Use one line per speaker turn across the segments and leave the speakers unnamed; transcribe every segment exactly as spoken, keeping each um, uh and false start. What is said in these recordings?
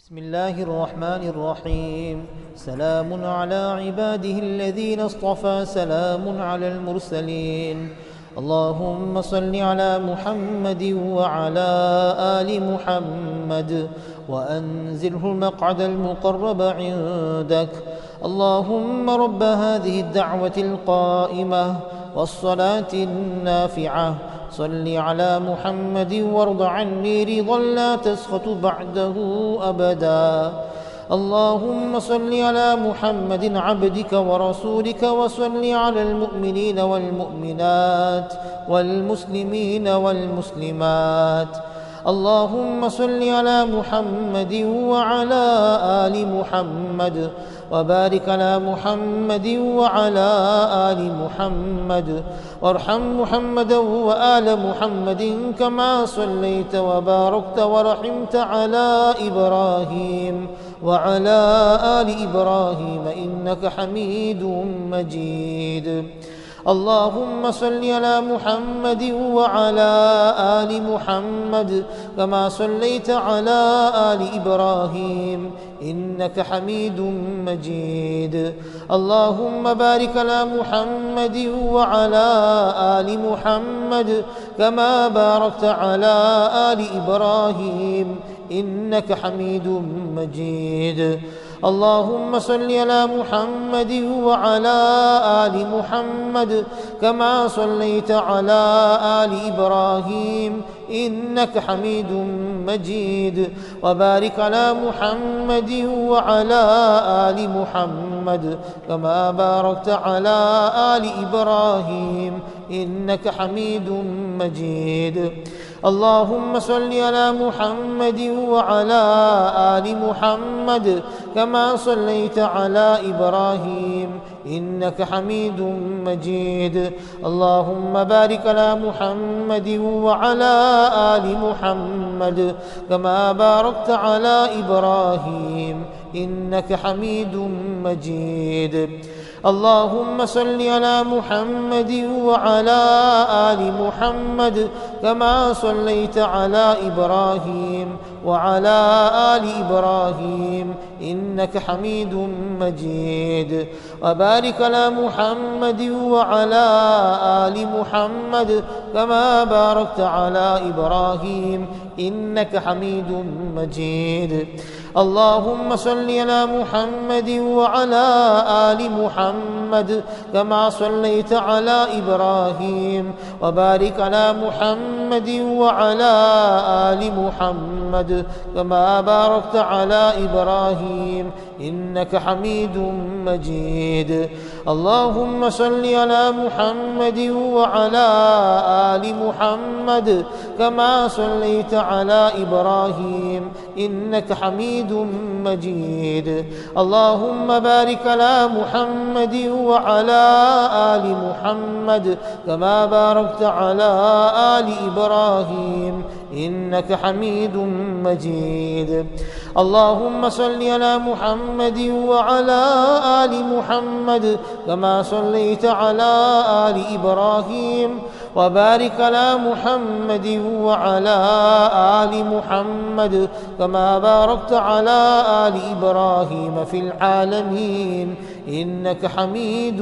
بسم الله الرحمن الرحيم. سلام على عباده الذين اصطفى، سلام على المرسلين. اللهم صل على محمد وعلى آل محمد وأنزله المقعد المقرب عندك. اللهم رب هذه الدعوة القائمة والصلاة النافعة، صل على محمد وارض عني رضا لا تسخط بعده أبدا. اللهم صل على محمد عبدك ورسولك، وصل على المؤمنين والمؤمنات والمسلمين والمسلمات. اللهم صل على محمد وعلى آل محمد، وبارك على محمد وعلى آل محمد، وارحم محمدا وآل محمد كما صليت وباركت ورحمت على إبراهيم وعلى آل إبراهيم إنك حميد مجيد. اللهم صل على محمد وعلى آل محمد كما صليت على آل إبراهيم إنك حميد مجيد. اللهم بارك على محمد وعلى آل محمد كما باركت على آل إبراهيم إنك حميد مجيد. اللهم صل على محمد وعلى آل محمد كما صليت على آل إبراهيم إنك حميد مجيد. وبارك على محمد وعلى آل محمد كما باركت على آل إبراهيم إنك حميد مجيد. اللهم صل على محمد وعلى آل محمد كما صليت على إبراهيم إنك حميد مجيد. اللهم بارك على محمد وعلى آل محمد كما باركت على إبراهيم إنك حميد مجيد. اللهم صل على محمد وعلى آل محمد كما صليت على إبراهيم وعلى آل إبراهيم إنك حميد مجيد. وبارك على محمد وعلى آل محمد كما باركت على إبراهيم إنك حميد مجيد. اللهم صل على محمد وعلى آل محمد كما صليت على إبراهيم، وبارك على محمد وعلى آل محمد كما باركت على إبراهيم إنك حميد مجيد. اللهم صل على محمد وعلى آل محمد كما صليت على إبراهيم إنك حميد مجيد. اللهم بارك على محمد وعلى آل محمد كما باركت على آل إبراهيم إنك حميد مجيد. اللهم صل على محمد وعلى آل محمد كما صليت على آل إبراهيم، وبارك على محمد وعلى آل محمد كما باركت على آل إبراهيم في العالمين إنك حميد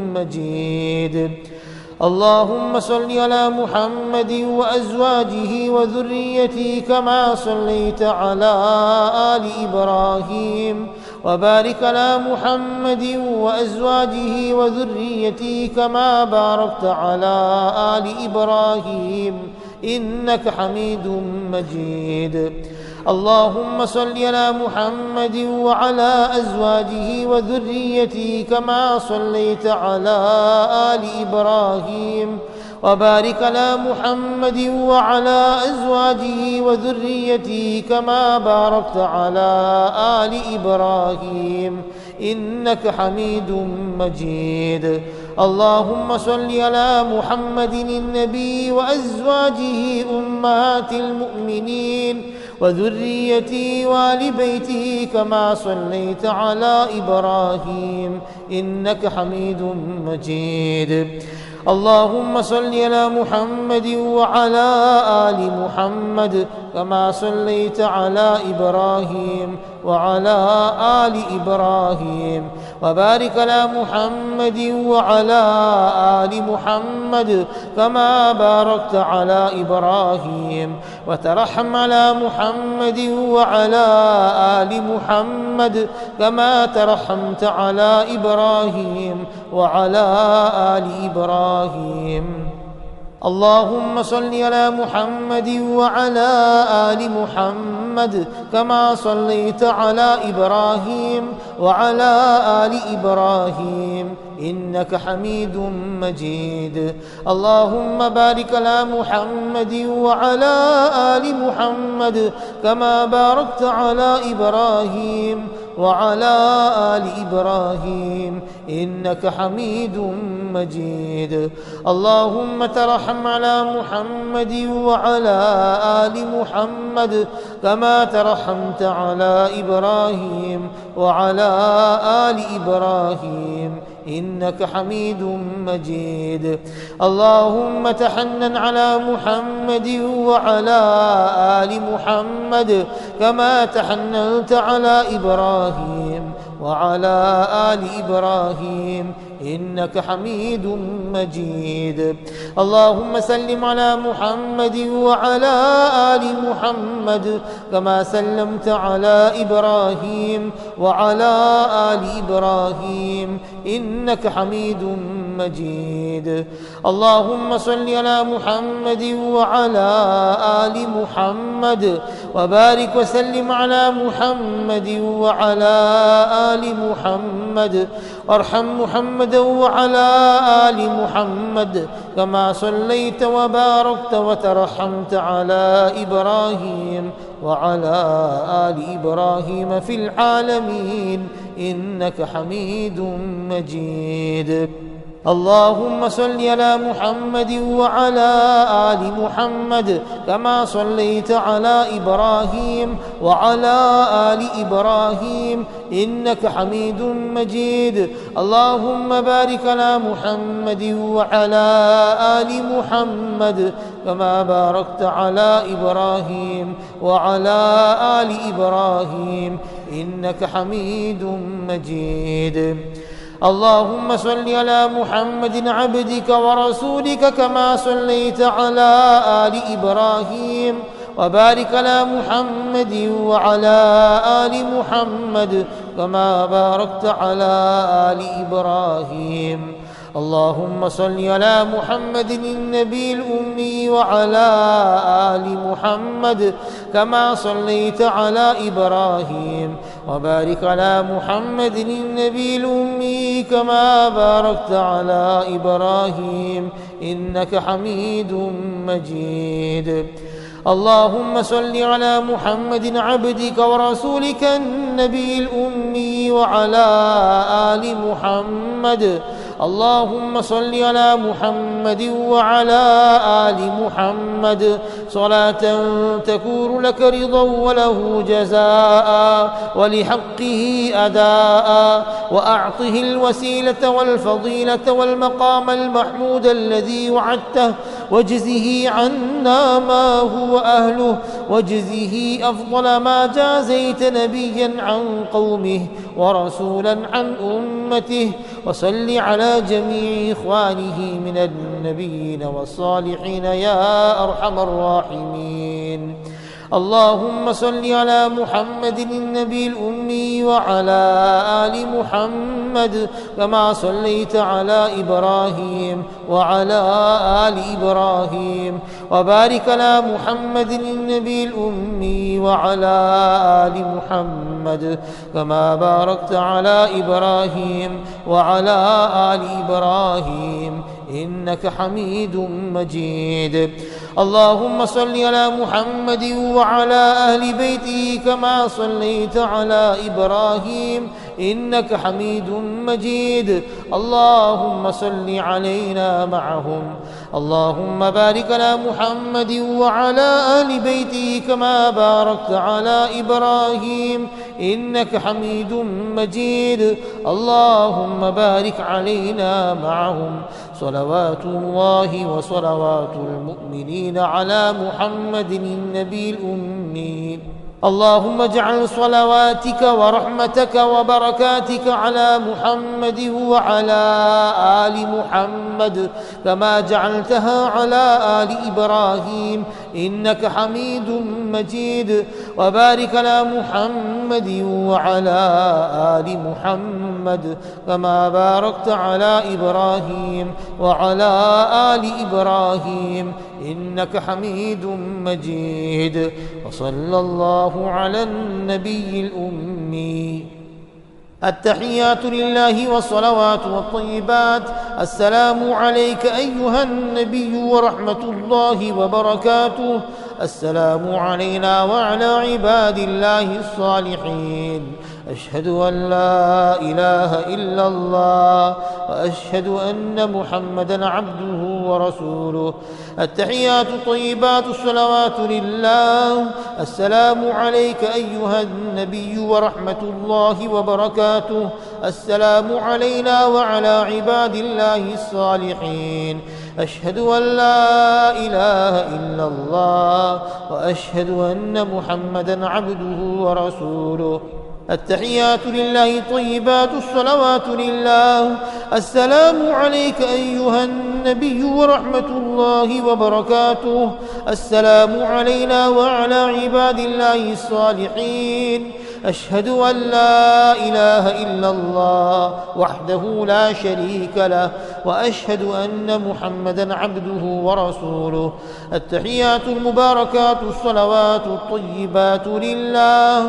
مجيد. اللهم صل على محمد وأزواجه وذريته كما صليت على آل إبراهيم، وبارك على محمد وأزواجه وذريته كما باركت على آل إبراهيم إنك حميد مجيد. اللهم صل على محمد وعلى أزواجه وذريته كما صليت على آل إبراهيم، وبارك على محمد وعلى أزواجه وذريته كما باركت على آل إبراهيم إنك حميد مجيد. اللهم صل على محمد النبي وأزواجه أمهات المؤمنين وذريته وآل بيته كما صليت على إبراهيم إنك حميد مجيد. اللهم صل على محمد وعلى آل محمد كما صليت على إبراهيم وعلى آل إبراهيم وبارك على محمد وعلى آل محمد كما باركت على إبراهيم وترحم على محمد وعلى آل محمد كما ترحمت على إبراهيم وعلى آل إبراهيم. اللهم صل على محمد وعلى آل محمد كما صليت على إبراهيم وعلى آل إبراهيم إنك حميد مجيد. اللهم بارك على محمد وعلى آل محمد كما باركت على إبراهيم وعلى آل إبراهيم إنك حميد مجيد. اللهم ترحم على محمد وعلى آل محمد كما ترحمت على إبراهيم وعلى آل إبراهيم إنك حميد مجيد. اللهم تحنن على محمد وعلى آل محمد كما تحننت على إبراهيم وعلى آل إبراهيم إنك حميد مجيد. اللهم سلم على محمد وعلى آل محمد كما سلمت على إبراهيم وعلى آل إبراهيم إنك حميد مجيد. اللهم صل على محمد وعلى آل محمد وبارك وسلم على محمد وعلى آل محمد وارحم محمدا وعلى آل محمد كما صليت وباركت وترحمت على إبراهيم وعلى آل إبراهيم في العالمين إنك حميد مجيد. اللهم صل على محمد وعلى آل محمد كما صليت على إبراهيم وعلى آل إبراهيم إنك حميد مجيد. اللهم بارك على محمد وعلى آل محمد كما باركت على إبراهيم وعلى آل إبراهيم إنك حميد مجيد. اللهم صل على محمد عبدك ورسولك كما صليت على آل إبراهيم وبارك على محمد وعلى آل محمد كما باركت على آل إبراهيم. اللهم صل على محمد النبي الأمي وعلى آل محمد كما صليت على إبراهيم وبارك على محمد النبي الأمي كما باركت على إبراهيم إنك حميد مجيد. اللهم صل على محمد عبدك ورسولك النبي الأمي وعلى آل محمد. اللهم صل على محمد وعلى آل محمد صلاة تكون لك رضا وله جزاء ولحقه أداء وأعطه الوسيلة والفضيلة والمقام المحمود الذي وعدته واجزه عنا ما هو أهله واجزه أفضل ما جازيت نبيا عن قومه ورسولا عن أمته. وصل على جميع إخوانه من النبيين والصالحين يا أرحم الراحمين. اللهم صل على محمد النبي الأمي وعلى آل محمد كما صليت على إبراهيم وعلى آل إبراهيم وبارك على محمد النبي الأمي وعلى آل محمد كما باركت على إبراهيم وعلى آل إبراهيم إنك حميد مجيد. اللهم صل على محمد وعلى أهل بيته كما صليت على إبراهيم إنك حميد مجيد. اللهم صل علينا معهم. اللهم بارك على محمد وعلى آل بيته كما باركت على إبراهيم إنك حميد مجيد. اللهم بارك علينا معهم. صلوات الله وصلوات المؤمنين على محمد النبي الأمي. اللهم اجعل صلواتك ورحمتك وبركاتك على محمد وعلى آل محمد كما جعلتها على آل إبراهيم إنك حميد مجيد. وبارك على محمد وعلى آل محمد كما باركت على إبراهيم وعلى آل إبراهيم إنك حميد مجيد. وصلى الله على النبي الأمي. التحيات لله والصلوات والطيبات. السلام عليك أيها النبي ورحمة الله وبركاته. السلام علينا وعلى عباد الله الصالحين. أشهد أن لا إله إلا الله وأشهد أن محمدًا عبده ورسوله. التحيات الطيبات الصلوات لله. السلام عليك أيها النبي ورحمة الله وبركاته. السلام علينا وعلى عباد الله الصالحين. أشهد أن لا إله إلا الله وأشهد أن محمدًا عبده ورسوله. التحيات لله طيبات الصلوات لله. السلام عليك أيها النبي ورحمة الله وبركاته. السلام علينا وعلى عباد الله الصالحين. أشهد أن لا إله إلا الله وحده لا شريك له وأشهد أن محمدًا عبده ورسوله. التحيات المباركات الصلوات الطيبات لله.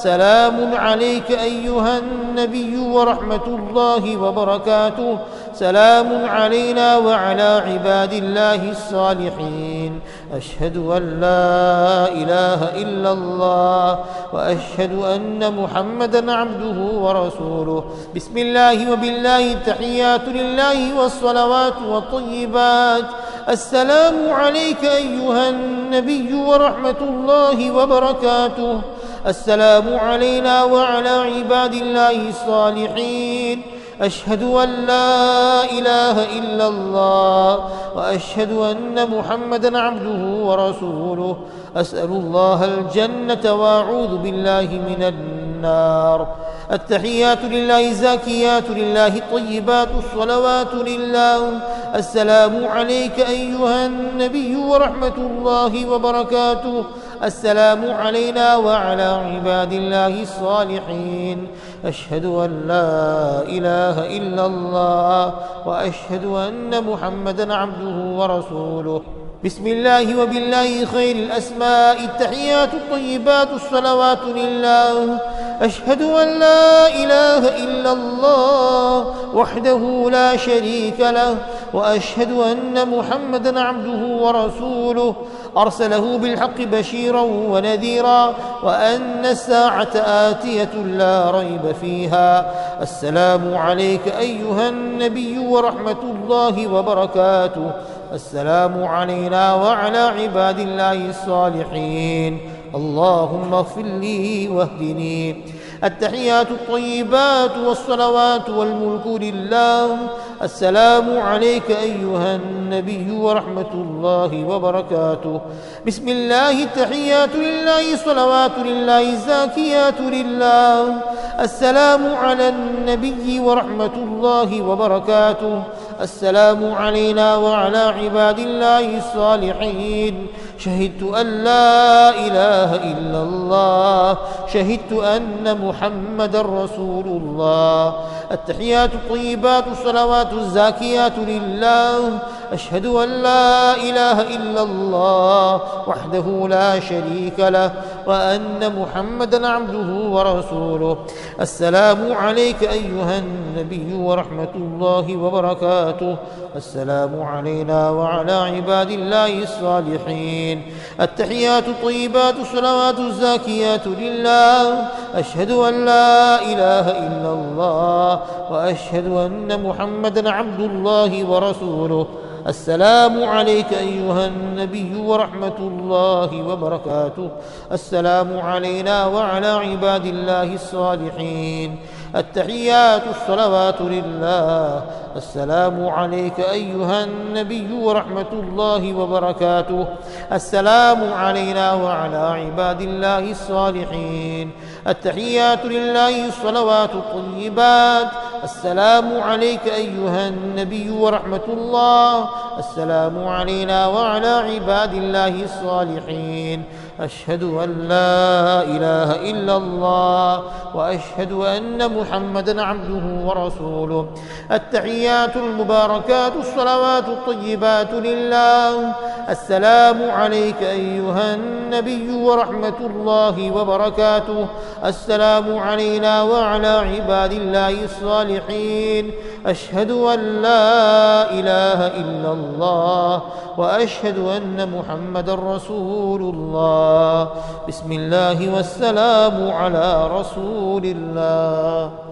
سلام عليك أيها النبي ورحمة الله وبركاته. سلام علينا وعلى عباد الله الصالحين. أشهد أن لا إله إلا الله وأشهد أن محمدًا عبده ورسوله. بسم الله وبالله التحيات لله والصلوات والطيبات. السلام عليك أيها النبي ورحمة الله وبركاته. السلام علينا وعلى عباد الله الصالحين. أشهد أن لا إله إلا الله وأشهد أن محمدًا عبده ورسوله. أسأل الله الجنة وأعوذ بالله من النار. التحيات لله الزاكيات لله الطيبات الصلوات لله. السلام عليك أيها النبي ورحمة الله وبركاته. السلام علينا وعلى عباد الله الصالحين. أشهد أن لا إله إلا الله وأشهد أن محمدًا عبده ورسوله. بسم الله وبالله خير الأسماء. التحيات الطيبات الصلوات لله. أشهد أن لا إله إلا الله وحده لا شريك له وأشهد أن محمدًا عبده ورسوله. أرسله بالحق بشيرا ونذيرا وأن الساعة آتية لا ريب فيها. السلام عليك أيها النبي ورحمة الله وبركاته. السلام علينا وعلى عباد الله الصالحين. اللهم اغفر لي واهدني. التحيات الطيبات والصلوات والملك لله. السلام عليك أيها النبي ورحمة الله وبركاته. بسم الله التحيات لله الصلوات لله الزاكيات لله. السلام على النبي ورحمة الله وبركاته. السلام علينا وعلى عباد الله الصالحين. شهدت أن لا إله إلا الله. شهدت أن محمدًا رسول الله. التحيات الطيبات الصلوات الزاكيات لله. أشهد أن لا إله إلا الله وحده لا شريك له وأن محمدا عبده ورسوله. السلام عليك أيها النبي ورحمة الله وبركاته. السلام علينا وعلى عباد الله الصالحين. التحيات الطيبات الصلوات الزاكيات لله. أشهد أن لا إله إلا الله وأشهد أن محمدا عبد الله ورسوله. السلام عليك أيها النبي ورحمة الله وبركاته. السلام علينا وعلى عباد الله الصالحين. التحيات الصلوات لله. السلام عليك أيها النبي ورحمة الله وبركاته. السلام علينا وعلى عباد الله الصالحين. التحيات لله الصلوات الطيبات. السلام عليك أيها النبي ورحمة الله. السلام علينا وعلى عباد الله الصالحين. أشهد أن لا إله إلا الله وأشهد أن محمدا عبده ورسوله. التحيات المباركات الصلوات الطيبات لله. السلام عليك أيها النبي ورحمة الله وبركاته. السلام علينا وعلى عباد الله الصالحين. أشهد أن لا إله إلا الله وأشهد أن محمدا رسول الله. بسم الله والسلام على رسول الله.